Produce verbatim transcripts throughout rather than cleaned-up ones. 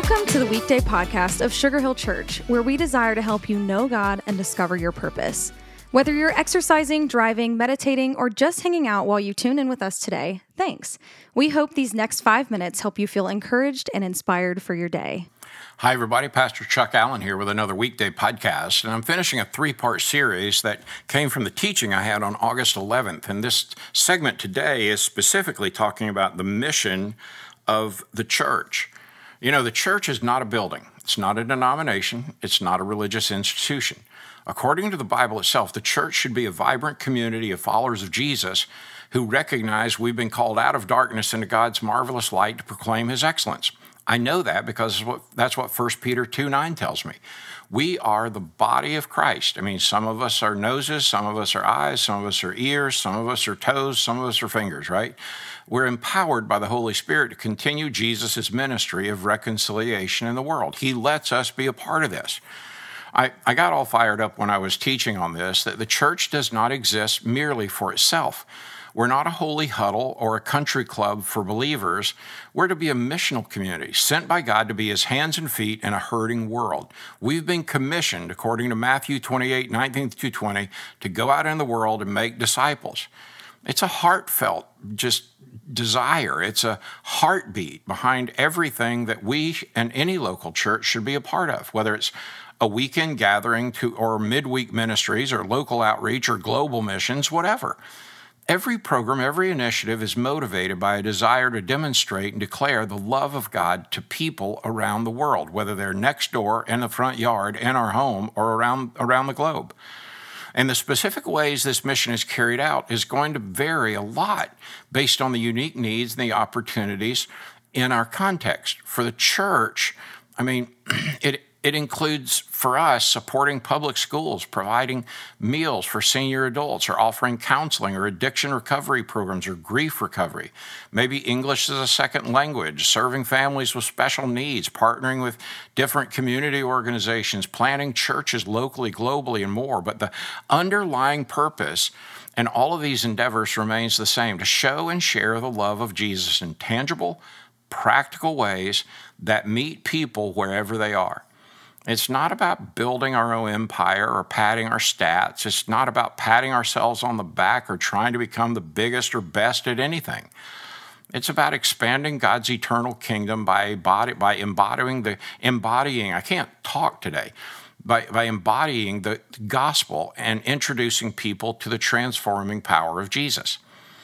Welcome to the weekday podcast of Sugar Hill Church, where we desire to help you know God and discover your purpose. Whether you're exercising, driving, meditating, or just hanging out while you tune in with us today, thanks. We hope these next five minutes help you feel encouraged and inspired for your day. Hi, everybody. Pastor Chuck Allen here with another weekday podcast, and I'm finishing a three-part series that came from the teaching I had on August eleventh. And this segment today is specifically talking about the mission of the church. You know, the church is not a building. It's not a denomination. It's not a religious institution. According to the Bible itself, the church should be a vibrant community of followers of Jesus who recognize we've been called out of darkness into God's marvelous light to proclaim his excellence. I know that because that's what First Peter two nine tells me. We are the body of Christ. I mean, some of us are noses, some of us are eyes, some of us are ears, some of us are toes, some of us are fingers, right? We're empowered by the Holy Spirit to continue Jesus' ministry of reconciliation in the world. He lets us be a part of this. I, I got all fired up when I was teaching on this, that the church does not exist merely for itself. We're not a holy huddle or a country club for believers. We're to be a missional community sent by God to be his hands and feet in a hurting world. We've been commissioned, according to Matthew twenty-eight, nineteen through twenty, to go out in the world and make disciples. It's a heartfelt just desire. It's a heartbeat behind everything that we and any local church should be a part of, whether it's a weekend gathering to or midweek ministries or local outreach or global missions, whatever. Every program, every initiative is motivated by a desire to demonstrate and declare the love of God to people around the world, whether they're next door, in the front yard, in our home, or around, around the globe. And the specific ways this mission is carried out is going to vary a lot based on the unique needs and the opportunities in our context. For the church, I mean, it It includes, for us, supporting public schools, providing meals for senior adults, or offering counseling or addiction recovery programs or grief recovery. Maybe English as a second language, serving families with special needs, partnering with different community organizations, planting churches locally, globally, and more. But the underlying purpose in all of these endeavors remains the same: to show and share the love of Jesus in tangible, practical ways that meet people wherever they are. It's not about building our own empire or padding our stats. It's not about patting ourselves on the back or trying to become the biggest or best at anything. It's about expanding God's eternal kingdom by, body, by embodying the embodying. I can't talk today. By, by embodying the gospel and introducing people to the transforming power of Jesus.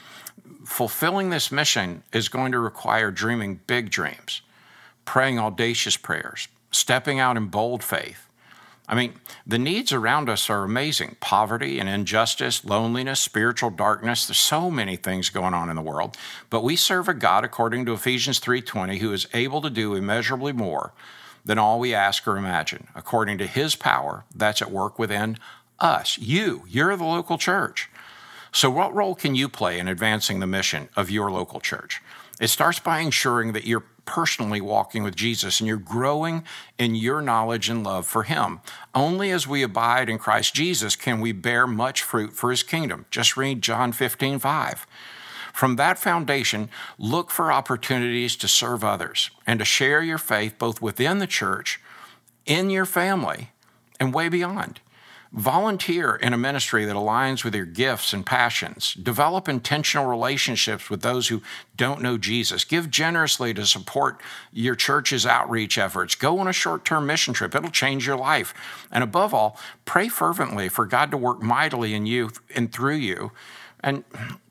Fulfilling this mission is going to require dreaming big dreams, praying audacious prayers, stepping out in bold faith. I mean, the needs around us are amazing. Poverty and injustice, loneliness, spiritual darkness. There's so many things going on in the world. But we serve a God, according to Ephesians three twenty, who is able to do immeasurably more than all we ask or imagine, according to his power that's at work within us. You, you're the local church. So what role can you play in advancing the mission of your local church? It starts by ensuring that you're personally walking with Jesus and you're growing in your knowledge and love for him. Only as we abide in Christ Jesus can we bear much fruit for his kingdom. Just read John fifteen five. From that foundation, look for opportunities to serve others and to share your faith both within the church, in your family, and way beyond. Volunteer in a ministry that aligns with your gifts and passions. Develop intentional relationships with those who don't know Jesus. Give generously to support your church's outreach efforts. Go on a short-term mission trip. It'll change your life. And above all, pray fervently for God to work mightily in you and through you, and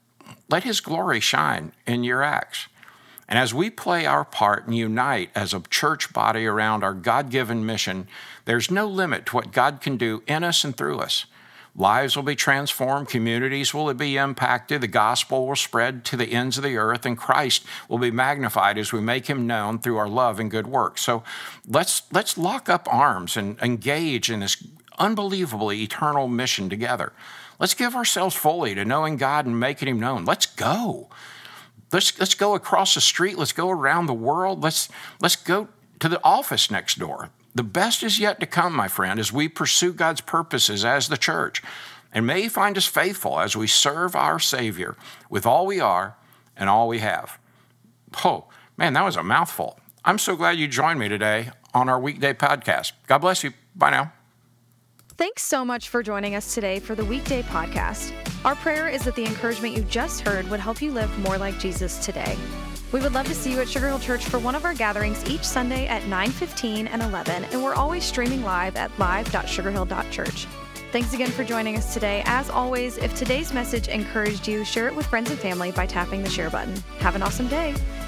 let his glory shine in your acts. And as we play our part and unite as a church body around our God-given mission, there's no limit to what God can do in us and through us. Lives will be transformed, communities will be impacted, the gospel will spread to the ends of the earth, and Christ will be magnified as we make him known through our love and good work. So let's let's lock up arms and engage in this unbelievably eternal mission together. Let's give ourselves fully to knowing God and making him known. Let's go. Let's let's go across the street. Let's go around the world. Let's let's go to the office next door. The best is yet to come, my friend, as we pursue God's purposes as the church. And may he find us faithful as we serve our Savior with all we are and all we have. Oh, man, that was a mouthful. I'm so glad you joined me today on our weekday podcast. God bless you. Bye now. Thanks so much for joining us today for the Weekday Podcast. Our prayer is that the encouragement you just heard would help you live more like Jesus today. We would love to see you at Sugar Hill Church for one of our gatherings each Sunday at nine fifteen and eleven, and we're always streaming live at live dot sugar hill dot church. Thanks again for joining us today. As always, if today's message encouraged you, share it with friends and family by tapping the share button. Have an awesome day.